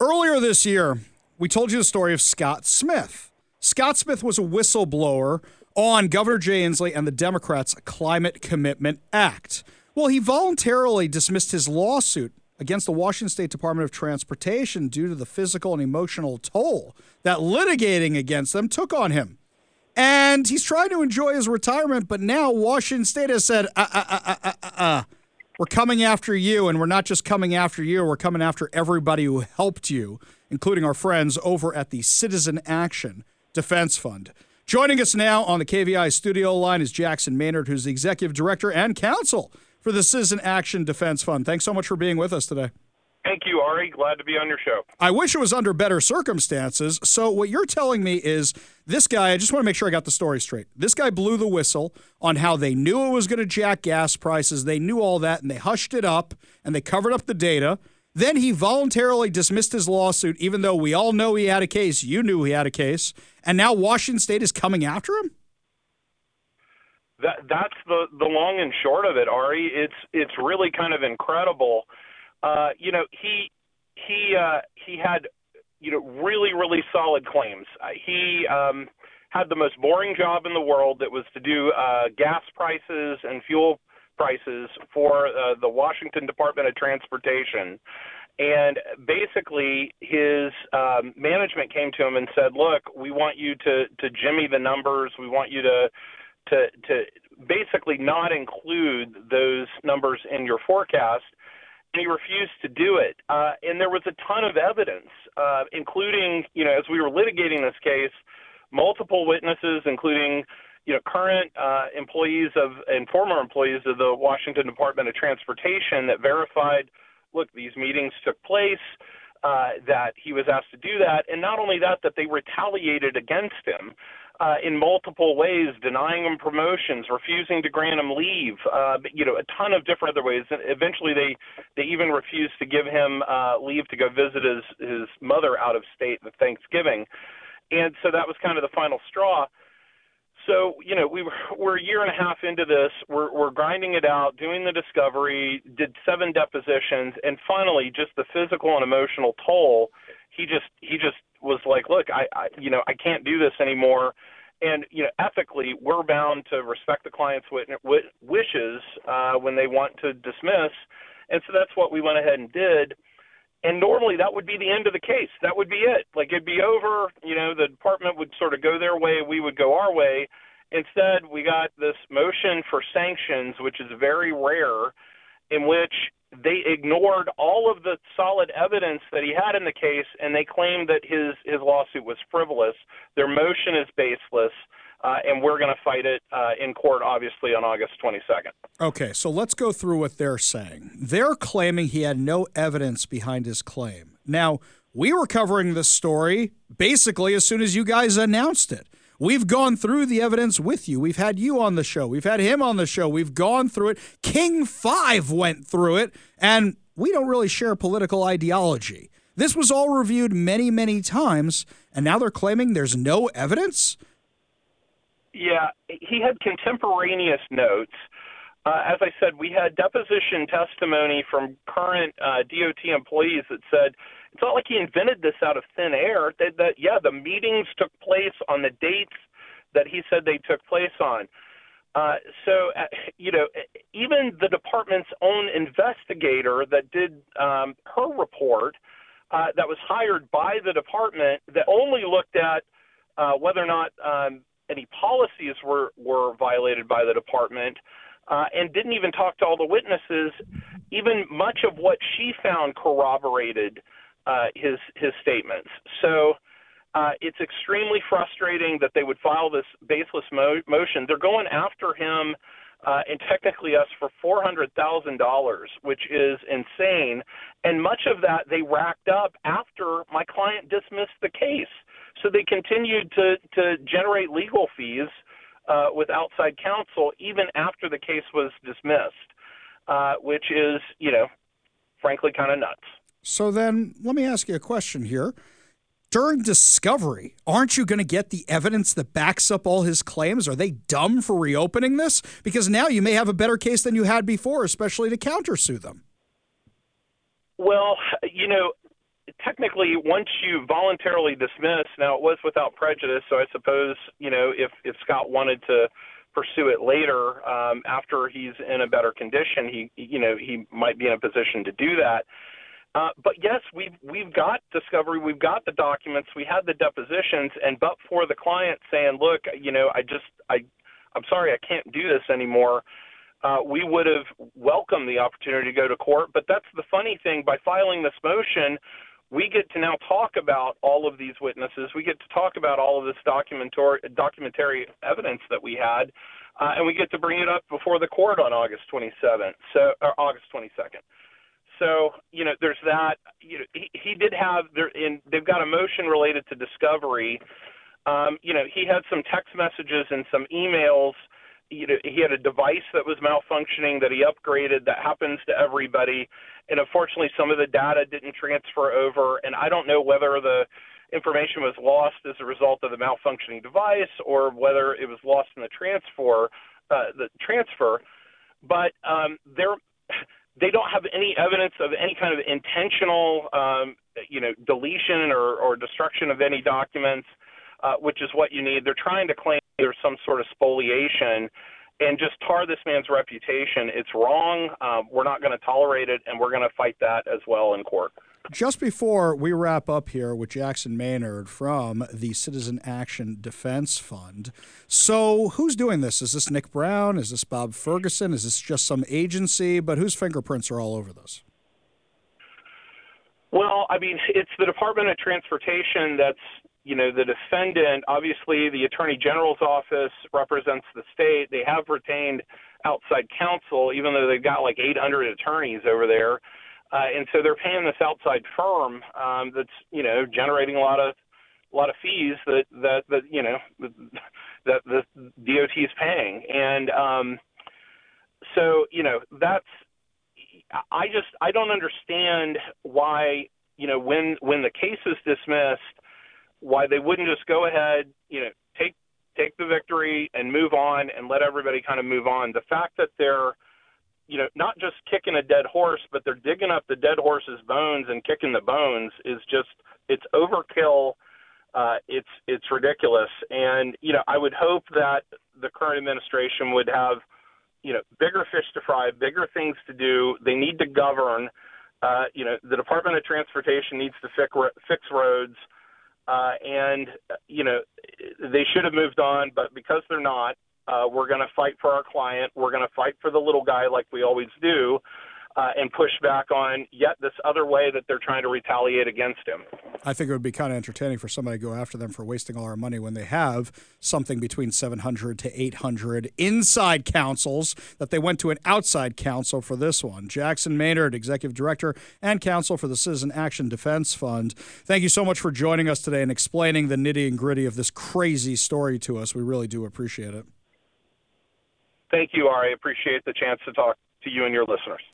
Earlier this year, we told you the story of Scott Smith. Scott Smith was a whistleblower on Governor Jay Inslee and the Democrats' Climate Commitment Act. Well, he voluntarily dismissed his lawsuit against the Washington State Department of Transportation due to the physical and emotional toll that litigating against them took on him. And he's trying to enjoy his retirement, but now Washington State has said, we're coming after you, and we're not just coming after you, we're coming after everybody who helped you, including our friends over at the Citizen Action Defense Fund. Joining us now on the KVI studio line is Jackson Maynard, who's the Executive Director and Counsel for the Citizen Action Defense Fund. Thanks so much for being with us today. Thank you, Ari. Glad to be on your show. I wish it was under better circumstances. So what you're telling me is this guy, I just want to make sure I got the story straight. This guy blew the whistle on how they knew it was going to jack gas prices. They knew all that, and they hushed it up, and they covered up the data. Then he voluntarily dismissed his lawsuit, even though we all know he had a case. You knew he had a case. And now Washington State is coming after him? That's the long and short of it, Ari. It's really kind of incredible. He had, really solid claims. He had the most boring job in the world that was to do gas prices and fuel prices for the Washington Department of Transportation. And basically his management came to him and said, look, we want you to jimmy the numbers. We want you to basically not include those numbers in your forecast. And he refused to do it. And there was a ton of evidence, including, as we were litigating this case, multiple witnesses, including, current employees and former employees of the Washington Department of Transportation that verified, look, these meetings took place, that he was asked to do that. And not only that, that they retaliated against him in multiple ways, denying him promotions, refusing to grant him leave, a ton of different other ways. And eventually they even refused to give him leave to go visit his mother out of state at Thanksgiving. And so that was kind of the final straw. So, we're a year and a half into this. We're grinding it out, doing the discovery, did 7 depositions, and finally, just the physical and emotional toll. He just was like, look, I can't do this anymore. And, ethically, we're bound to respect the client's wishes when they want to dismiss. And so that's what we went ahead and did. And normally that would be the end of the case. That would be it. Like, it'd be over. The department would sort of go their way. We would go our way. Instead, we got this motion for sanctions, which is very rare, in which they ignored all of the solid evidence that he had in the case, and they claimed that his lawsuit was frivolous. Their motion is baseless, and we're going to fight it in court, obviously, on August 22nd. Okay, so let's go through what they're saying. They're claiming he had no evidence behind his claim. Now, we were covering this story basically as soon as you guys announced it. We've gone through the evidence with you. We've had you on the show. We've had him on the show. We've gone through it. King 5 went through it, and we don't really share political ideology. This was all reviewed many, many times, and now they're claiming there's no evidence? Yeah, he had contemporaneous notes. As I said, we had deposition testimony from current DOT employees that said it's not like he invented this out of thin air. The meetings took place on the dates that he said they took place on. Even the department's own investigator that did her report that was hired by the department that only looked at whether or not any policies were violated by the department, and didn't even talk to all the witnesses. Even much of what she found corroborated his statements. So it's extremely frustrating that they would file this baseless motion. They're going after him and technically us for $400,000, which is insane. And much of that they racked up after my client dismissed the case. So they continued to generate legal fees with outside counsel even after the case was dismissed, which is, frankly, kind of nuts. So then let me ask you a question here. During discovery, aren't you going to get the evidence that backs up all his claims? Are they dumb for reopening this? Because now you may have a better case than you had before, especially to countersue them. Well, technically, once you voluntarily dismiss, now it was without prejudice, so I suppose, if Scott wanted to pursue it later, after he's in a better condition, he might be in a position to do that. But yes, we've got discovery, we've got the documents, we had the depositions, but for the client saying, look, I'm sorry, I can't do this anymore, we would have welcomed the opportunity to go to court. But that's the funny thing. By filing this motion, we get to now talk about all of these witnesses. We get to talk about all of this documentary evidence that we had, and we get to bring it up before the court on August 27th, or August 22nd. So, there's that. He did have they've got a motion related to discovery. He had some text messages and some emails. He had a device that was malfunctioning that he upgraded. That happens to everybody. And unfortunately, some of the data didn't transfer over. And I don't know whether the information was lost as a result of the malfunctioning device or whether it was lost in the transfer. But they don't have any evidence of any kind of intentional, deletion or destruction of any documents, which is what you need. They're trying to claim there's some sort of spoliation and just tar this man's reputation. It's wrong. We're not going to tolerate it, and we're going to fight that as well in court. Just before we wrap up here with Jackson Maynard from the Citizen Action Defense Fund. So who's doing this? Is this Nick Brown? Is this Bob Ferguson? Is this just some agency? But whose fingerprints are all over this? Well, it's the Department of Transportation that's, the defendant. Obviously, the Attorney General's office represents the state. They have retained outside counsel, even though they've got like 800 attorneys over there. And so they're paying this outside firm that's generating a lot of fees that the DOT is paying, and so that's I don't understand why when the case is dismissed, why they wouldn't just go ahead take the victory and move on and let everybody kind of move on. The fact that they're not just kicking a dead horse, but they're digging up the dead horse's bones and kicking the bones is just, it's overkill. It's ridiculous. And, I would hope that the current administration would have, bigger fish to fry, bigger things to do. They need to govern. The Department of Transportation needs to fix roads. And they should have moved on, but because they're not, we're going to fight for our client. We're going to fight for the little guy like we always do, and push back on yet this other way that they're trying to retaliate against him. I think it would be kind of entertaining for somebody to go after them for wasting all our money when they have something between 700 to 800 inside counsels that they went to an outside counsel for this one. Jackson Maynard, Executive Director and Counsel for the Citizen Action Defense Fund. Thank you so much for joining us today and explaining the nitty and gritty of this crazy story to us. We really do appreciate it. Thank you, Ari. I appreciate the chance to talk to you and your listeners.